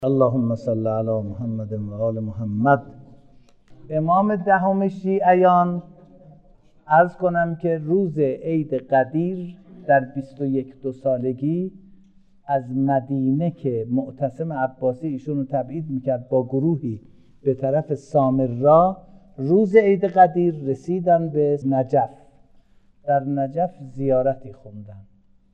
اللهم صل علی محمد و آل محمد. امام دهم شیعیان عرض کنم که روز عید قدیر در 21 سالگی از مدینه که معتصم عباسی ایشون رو تبعید میکرد با گروهی به طرف سامرا، روز عید قدیر رسیدن به نجف. در نجف زیارتی خوندن.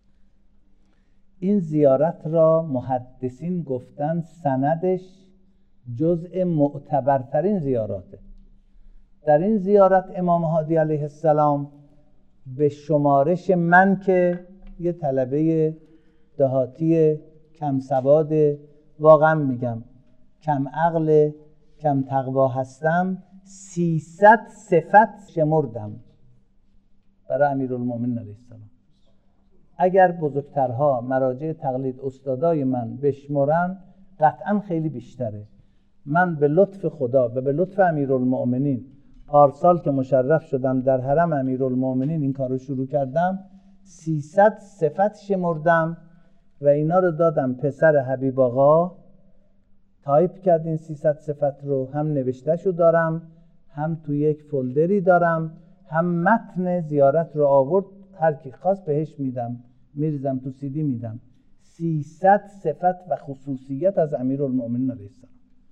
این زیارت را محدثین گفتن سندش جزء معتبرترین زیاراته. در این زیارت امام هادی علیه السلام به شمارش من که یه طلبه دهاتی کم سواد، واقعا میگم کم عقل کم تقوا هستم، 300 صفت شمردم برای امیرالمومنین علیه السلام. اگر بزرگترها مراجع تقلید استادای من بشمرن قطعا خیلی بیشتره. من به لطف خدا و به لطف امیرالمومنین پارسال که مشرف شدم در حرم امیرالمومنین این کارو شروع کردم، 300 صفت شمردم و اینا رو دادم پسر حبیب آقا، تایپ کرد این 300 صفت رو، هم نوشتهشو دارم هم تو یک فولدری دارم، هم متن زیارت رو آورد، هر کی خواست بهش میدم، میریزم تو CD میدم. 300 صفت و خصوصیت از امیرالمومنین علیه السلام.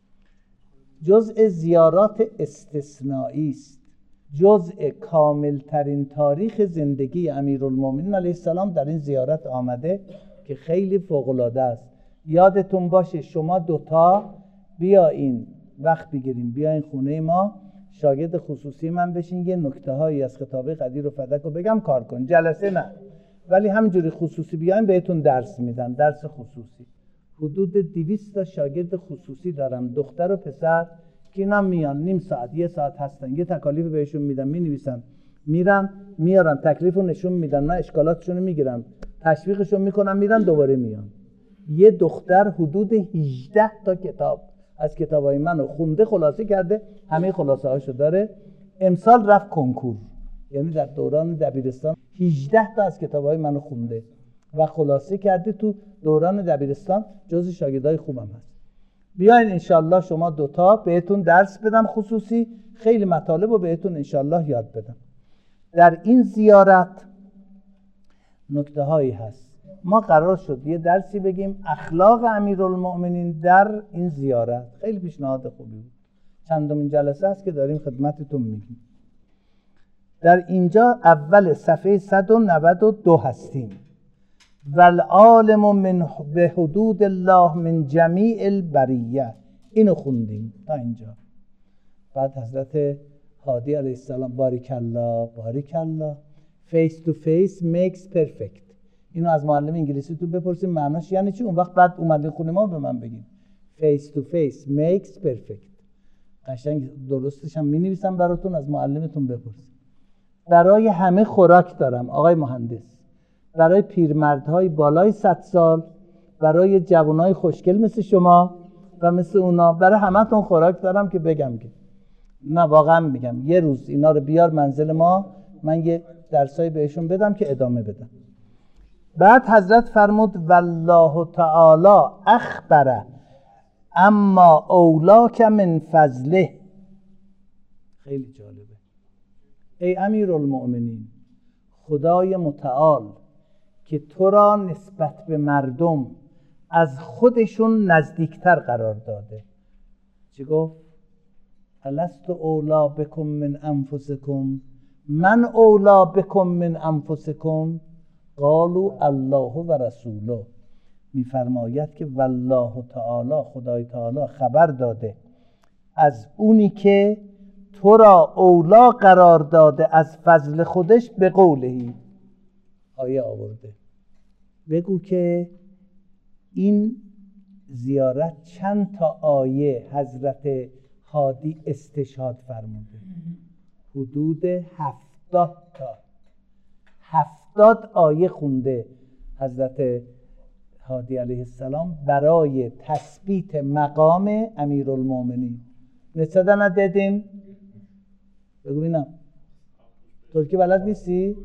جزء زیارات استثنایی است. جزء کامل ترین تاریخ زندگی امیرالمومنین علیه السلام در این زیارت آمده که خیلی فوق العاده است. یادتون باشه شما دوتا بیاین وقت بگیریم، بیاین خونه ما، شاگرد خصوصی من بشین، یه نکته هایی از خطابه قدیر و فدک رو بگم کار کن. جلسه نه، ولی همینجوری خصوصی بیاین بهتون درس میدم، درس خصوصی. حدود 200 تا شاگرد خصوصی دارم، دختر و پسر، که اینا میان نیم ساعت یک ساعت هستن، یه تکالیف بهشون میدم، مینویسن، میرن میارن، تکلیف رو نشون میدن، من اشکالاتشون رو میگیرم، تشویقشون میکنم، میرن دوباره میان. یه دختر حدود 18 تا کتاب از کتابای منو خونده، خلاصه کرده، همه خلاصه هاشو داره. امسال رفت کنکور، یعنی در دوران دبیرستان 18 تا از کتابای منو خونده و خلاصه کرده، تو دوران دبیرستان جزو شاگردای خوبم هست. بیاین انشالله شما دوتا بهتون درس بدم خصوصی، خیلی مطالب رو بهتون انشالله یاد بدم. در این زیارت نکته هایی هست. ما قرار شد یه درسی بگیم اخلاق امیرالمومنین در این زیارت. خیلی پیشنهاد خوبی بود. چندمین جلسه است که داریم خدمتتون میگیم. در اینجا اول صفحه 192 هستیم. والعالم من به حدود الله من جمیع البریه. اینو خوندیم تا اینجا. بعد حضرت هادی علیه السلام بارک الله بارک الله، face to face makes perfect. اینو از معلم انگلیسی تو بپرسیم معناش یعنی چی، اون وقت بعد اومدین خونه ما به من بگین. face to face makes perfect. قشنگ درستش هم می‌نویسم براتون، از معلمتون بپرسید. برای همه خوراک دارم آقای مهندس. برای پیرمردهای بالای 100 سال، برای جوانای خوشگل مثل شما و مثل اونا، برای همه‌تون خوراک دارم که بگم که نه، واقعا میگم یه روز اینا رو بیار منزل ما، من یه درسایی بهشون بدم که ادامه بدم. بعد حضرت فرمود والله تعالی اخبره اما اولاک من فضله. خیلی جالبه. ای امیرالمؤمنین، خدای متعال که تو را نسبت به مردم از خودشون نزدیکتر قرار داده. چی گفت؟ الست اولا بکم من انفسکم، من اولا بکم من انفسکم، قالوا الله و رسوله. میفرماید که والله تعالی، خدای تعالی خبر داده از اونی که تو را اولا قرار داده از فضل خودش، به قولهی آیه آورده. بگو که این زیارت چند تا آیه حضرت هادی استشهاد فرموده؟ حدود 70 تا 70 آیه خونده حضرت هادی علیه السلام برای تثبیت مقام امیرالمومنین. نصده ندادیم؟ بگو بینم. ترکی بلد نیستی؟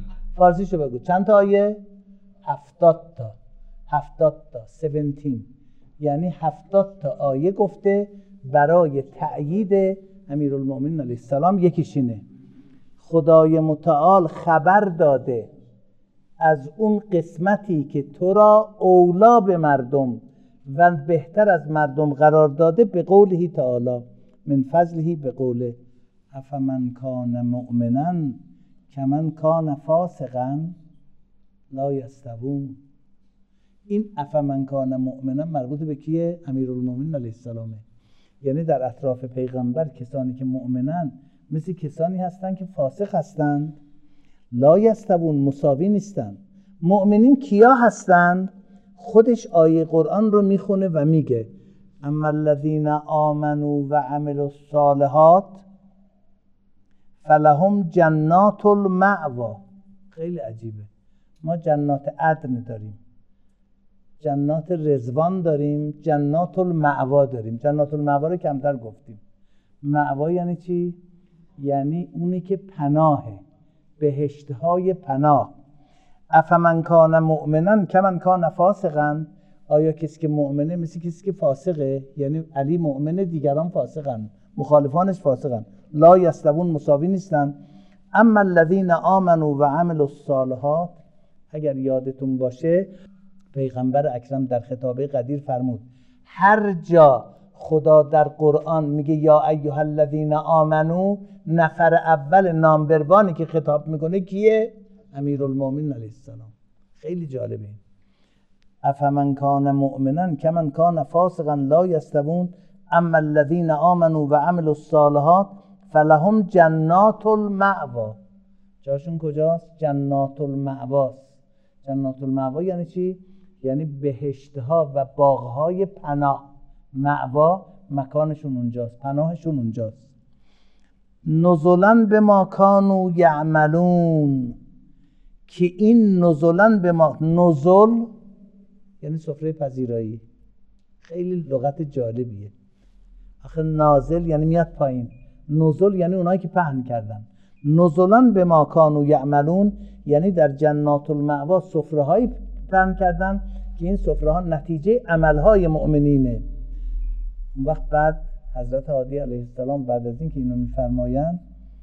فارسی شو بگو. چند تا آیه؟ 70 تا 70 تا 17. یعنی 70 تا آیه گفته برای تأیید امیرالمؤمنین علیه السلام. یکیش اینه خدای متعال خبر داده از اون قسمتی که تو را اولا به مردم و بهتر از مردم قرار داده، به قوله تعالی من فضله، به قوله افمن کان مؤمنا کمن کان فاسقا لا یستوون. این افمن کان مؤمنا مربوط به کیه؟ امیرالمؤمنین علیه السلامه. یعنی در اطراف پیغمبر کسانی که مؤمنن مثل کسانی هستند که فاسق هستند. لا یستوون، مساوی نیستند. مؤمنین کیا هستند؟ خودش آیه قرآن رو میخونه و میگه اما الذین آمنوا و عملوا الصالحات فلهم جنات المأوا. خیلی عجیبه، ما جنات عدن داریم، جنات رضوان داریم، جنات المأوا داریم. جنات المأوا رو کمتر گفتیم. مأوا یعنی چی؟ یعنی اونی که پناهه، بهشت‌های پناه. افمن کان مؤمنا کمن کان فاسقا، آیا کسی که مؤمنه مثل کسی که فاسقه؟ یعنی علی مؤمنه، دیگران فاسقن، مخالفانش فاسقن. لا یستوون، مساوی نیستن. اما الذین آمنوا و عملوا الصالحات، اگر یادتون باشه پیغمبر اکرم در خطابه قدیر فرمود هر جا خدا در قرآن میگه یا ایها الذین آمنو، نفر اول نامبروانی که خطاب میکنه کیه؟ امیرالمؤمنین علیه السلام. خیلی جالبه. افمن کان مؤمنا کمن کان فاسقا لا یستوون اما الذین آمنوا و عملوا الصالحات فلهم جنات المأوا. جاشون کجاست؟ جنات المأواست. جنات المأوا یعنی چی؟ یعنی بهشتها و باغهای پناه. مأوا مکانشون اونجاست، پناهشون اونجاست. نزلا بما کانوا یعملون، که این نزلا بما، نزل یعنی سفره پذیرایی. خیلی لغت جالبیه. آخه نازل یعنی میاد پایین، نزل یعنی اونایی که پهن کردن. نزلا بما کانوا یعملون یعنی در جنات المأوا سفره هایی پهن کردن که این سفره ها نتیجه عملهای مؤمنینه. اون وقت بعد حضرت هادی علیه السلام بعد از این که اینو میفرمایند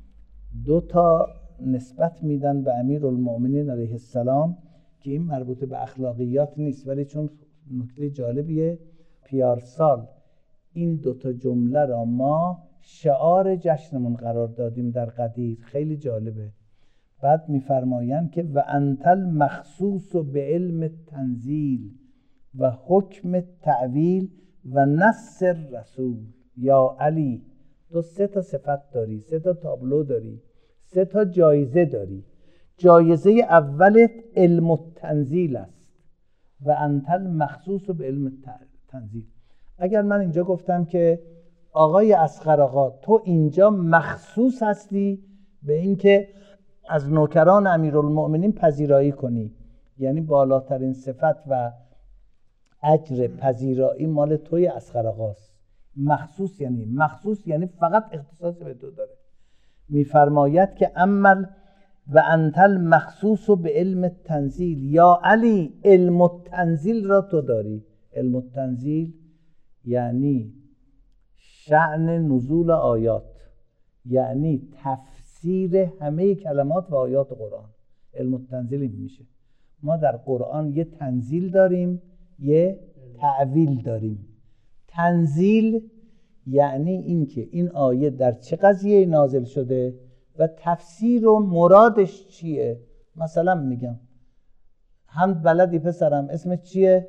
2 تا نسبت میدن به امیرالمؤمنین علیه السلام که این مربوط به اخلاقیات نیست، ولی چون نکته جالبیه پیارسال این 2 تا جمله را ما شعار جشنمون قرار دادیم در قدیر. خیلی جالبه. بعد میفرمایند که و انت المخصوص به علم تنزیل و حکم تعویل و نص رسول. یا علی، تو 3 تا صفت داری، 3 تا تابلو داری، 3 تا جایزه داری. جایزه اولت علم التنزیل است و انت المخصوص به علم تنزیل. اگر من اینجا گفتم که آقای اصغر آقا تو اینجا مخصوص هستی به اینکه از نوکران امیرالمؤمنین پذیرایی کنی، یعنی بالاترین صفت و اجر پذیرایی مال توی اصغر آقاست. مخصوص یعنی فقط اختصاص به تو داره. میفرماید که عمل و انت المخصوص به علم التنزیل. یا علی علم التنزیل را تو داری. علم التنزیل یعنی شأن نزول آیات، یعنی تفسیر همه کلمات و آیات قرآن. علم التنزیل این میشه. ما در قرآن یه تنزیل داریم، یه تعویل داریم. تنزیل یعنی این که این آیه در چه قضیه نازل شده و تفسیر و مرادش چیه. مثلا میگم حمد بلدی پسرم، اسمش چیه؟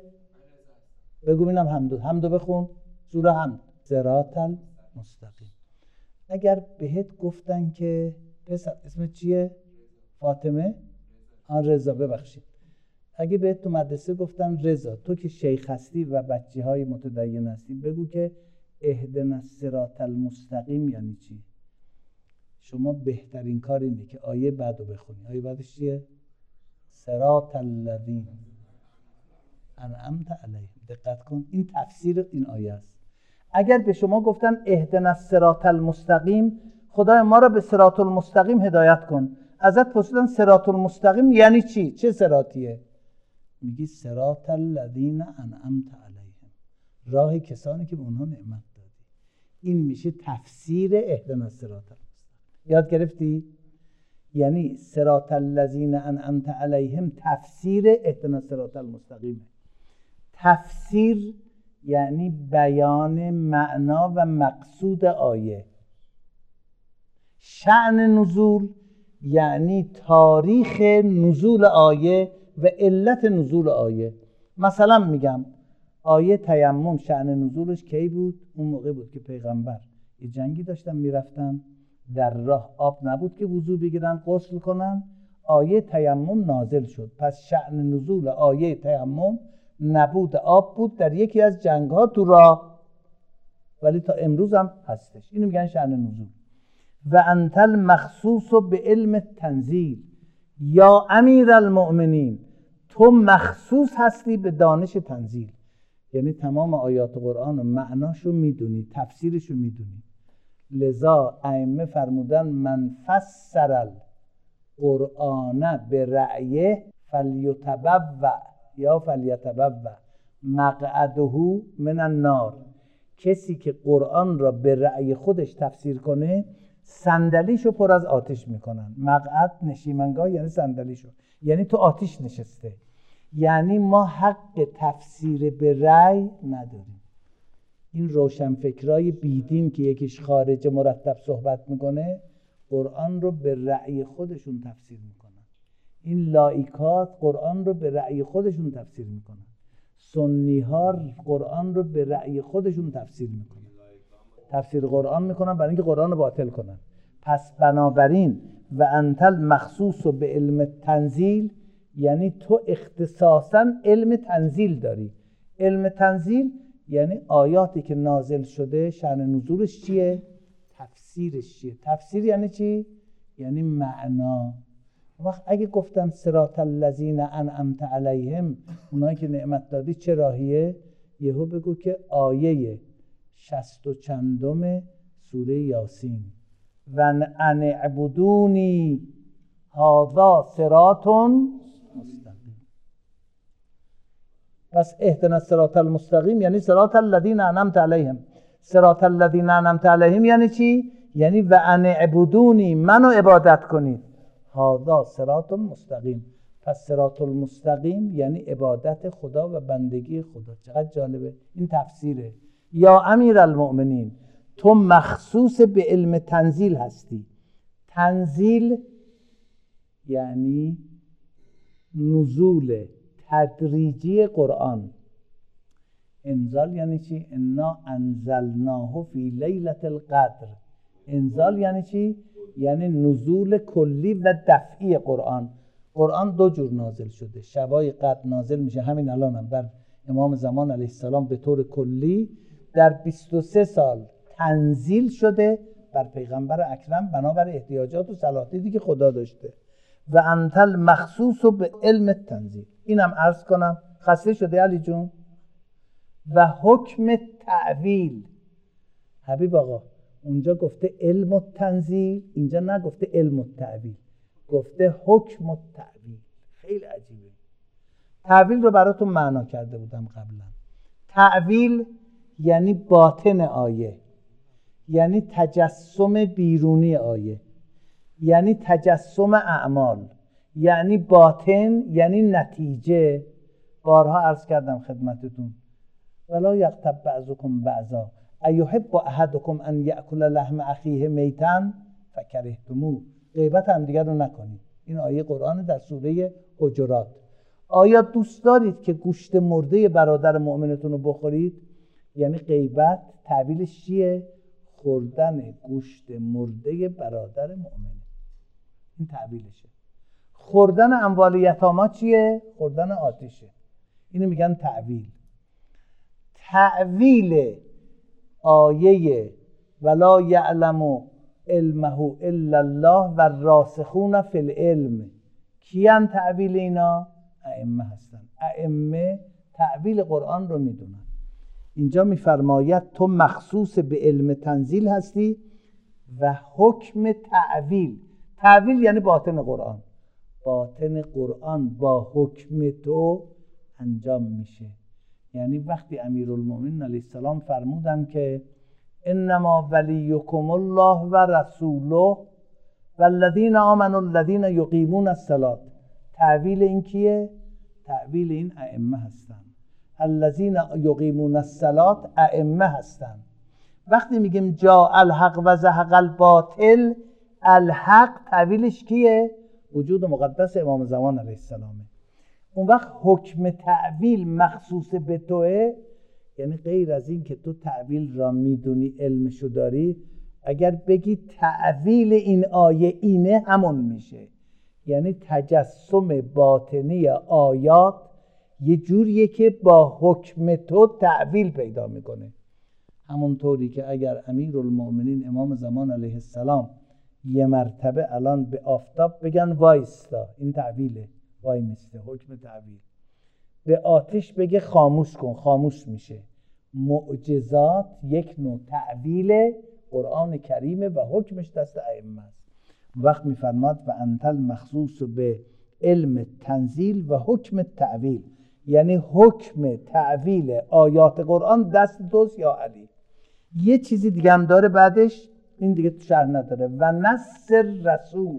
بگو ببینم. حمدو بخون. سوره حمد. صراط المستقیم. اگر بهت گفتن که پسر اسمت چیه؟ فاطمه؟ رضا، ببخشید. اگه بهت تو مدرسه گفتن رضا، تو که شیخ هستی و بچه‌های متدین هستی، بگو که اهدنا الصراط المستقیم یعنی چی؟ شما بهترین کار اینه که آیه بعدو بخونی. آیه بعدش چیه؟ صراط الذین انعمت علیهم. دقت کن، این تفسیر این آیه است. اگر به شما گفتن اهدنا الصراط المستقیم، خدای ما را به صراط المستقیم هدایت کن، ازت پرسیدن صراط المستقیم یعنی چی؟ چه صراطیه؟ میگی صراط الذین انعمت علیهم. راه کسانی که به اونها نعمت دادی. این میشه تفسیر اهدنا الصراط المستقیم. یاد گرفتی؟ یعنی صراط الذین انعمت علیهم تفسیر اهدنا الصراط المستقیم. تفسیر یعنی بیان معنا و مقصود آیه. شأن نزول یعنی تاریخ نزول آیه و علت نزول آیه. مثلا میگم آیه تیمم شأن نزولش کی بود؟ اون موقع بود که پیغمبر یه جنگی داشتن میرفتن، در راه آب نبود که وضو بگیرن غسل کنن، آیه تیمم نازل شد. پس شأن نزول آیه تیمم نبود آب بود در یکی از جنگ ها تو راه، ولی تا امروز هم هستش. اینو میگن شأن نزول. و انت المخصوص به علم تنزیل یا امیر المؤمنین، تو مخصوص هستی به دانش تنزیل. یعنی تمام آیات قرآن و معناشو میدونی، تفسیرشو میدونی. لذا ائمه فرمودن من فسر القرآن به رأیه فلیتبوأ مقعده من النار. کسی که قرآن را به رأی خودش تفسیر کنه صندلیشو پر از آتش میکنن. مقعد نشیمنگاه یعنی صندلیشو، یعنی تو آتش نشسته. یعنی ما حق تفسیر به رأی نداریم. این روشنفکرای بیدین که یکیش خارج مرتب صحبت میکنه قرآن رو به رأی خودشون تفسیر میکنن. این لایکات قرآن رو به رأی خودشون تفسیر میکنن. سنی ها قرآن رو به رأی خودشون تفسیر میکنن. تفسیر قرآن میکنن برای اینکه قرآن رو باطل کنن. پس بنابراین و انت المخصوص به علم تنزیل یعنی تو اختصاصا علم تنزیل داری. علم تنزیل یعنی آیاتی که نازل شده شأن نزولش چیه؟ تفسیرش چیه؟ تفسیر یعنی چی؟ یعنی معنا. وقت اگه گفتم صراط الذین انعمت علیهم، اونایی که نعمت دادی چه راهیه؟ یهو بگو که آیه 60 و چندم سوره یاسین و ان اعبدونی هذا صراط مستقیم. پس اهدنا الصراط المستقیم یعنی صراط الذین انعمت علیهم. صراط الذین انعمت علیهم یعنی چی؟ یعنی و ان اعبدونی، منو عبادت کنید. هذا صراط مستقیم. پس صراط المستقیم یعنی عبادت خدا و بندگی خدا. چقدر جالبه. این تفسیره. یا امیر المؤمنین، تو مخصوص به علم تنزیل هستی. تنزیل یعنی نزول تدریجی قرآن. انزال یعنی چی؟ انا انزلناه فی لیلة القدر. انزال یعنی چی؟ یعنی نزول کلی و دفعی قرآن. قرآن دو جور نازل شده. شبای قدر نازل میشه، همین الان هم بر امام زمان علیه السلام به طور کلی. در 23 سال تنزیل شده بر پیغمبر اکرم بنابر احتیاجات و صلاحیتی که خدا داشته. و انت المخصوص به علم تنزیل. اینم عرض کنم. خسته شده علی جون؟ و حکم تعویل. حبیب آقا اونجا گفته علم التنزیل، اینجا نگفته علم التعویل، گفته حکم التعویل. خیلی عجیبه. تعویل رو براتون معنا کرده بودم قبلا. تعویل یعنی باطن آیه، یعنی تجسم بیرونی آیه، یعنی تجسم اعمال، یعنی باطن، یعنی نتیجه. بارها عرض کردم خدمتتون ولا یغتب بعضکم بعضا ایحب احدکم ان یأکل لحم اخیه میتا فکرهتموه. غیبت هم دیگر رو نکنید. این آیه قرآن در سوره حجرات. آیا دوست دارید که گوشت مرده برادر مؤمنتون رو بخورید؟ یعنی غیبت تعبیرش چیه؟ خوردن گوشت مرده برادر مؤمن. این تعبیرشه. خوردن اموال یتاما چیه؟ خوردن آتشه. اینو میگن تعویل. تعویل آیه ولا یعلم علمه الا الله و راسخون فی العلم. کیان تعویل اینا؟ ائمه هستن. ائمه تعویل قرآن رو میدونن. اینجا میفرماید تو مخصوص به علم تنزیل هستی و حکم تعویل. تعویل یعنی باطن قرآن. باطن قرآن با حکم تو انجام میشه. یعنی وقتی امیرالمومنین علیه السلام فرمودن که انما ولیکم الله و رسوله والذین آمنوا الذین یقیمون الصلاة، تعویل این کیه؟ تعویل این ائمه هستن. الذین یقیمون الصلاة ائمه هستن. وقتی میگیم جاء الحق و زهق الباطل، الحق تعویلش کیه؟ وجود مقدس امام زمان علیه السلامه. اون وقت حکم تعویل مخصوص به توه، یعنی غیر از این که تو تعویل را میدونی علمشو داری، اگر بگی تعویل این آیه اینه همون میشه. یعنی تجسم باطنی آیات یه جوریه که با حکم تو تعویل پیدا میکنه. همونطوری که اگر امیرالمومنین امام زمان علیه السلام یه مرتبه الان به آفتاب بگن وایستا، این تعویله، وای میسته، حکم تعویل. به آتش بگه خاموش کن، خاموش میشه. معجزات یک نوع تعویل قرآن کریمه و حکمش دست ائمه است. وقت میفرماد و انت المخصوص به علم تنزیل و حکم تعویل، یعنی حکم تعویل آیات قرآن دست توست یا علی. یه چیزی دیگه هم داره بعدش، این دیگه تو شرح نداره. و نص رسول،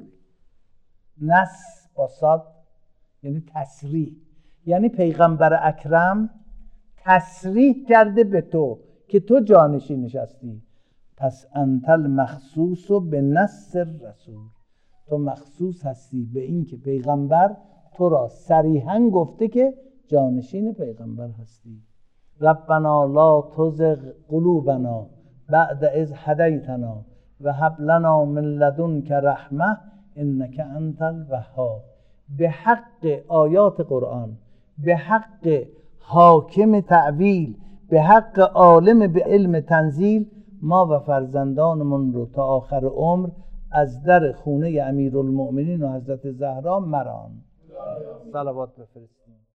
نص با یعنی تصریح، یعنی پیغمبر اکرم تصریح کرده به تو که تو جانشینش هستی. پس انت المخصوص به نص رسول، تو مخصوص هستی به این که پیغمبر تو را صریحاً گفته که جانشین پیغمبر هستی. ربنا لا تزغ قلوبنا بعد اذ هدیتنا و هب لنا من لدنک رحمه انک انت الوهاب. به حق آیات قرآن، به حق حاکم تعویل، به حق عالم به علم تنزیل، ما و فرزندانمون رو تا آخر عمر از در خونه امیرالمؤمنین و حضرت زهرا مران. صلوات بفرستیم.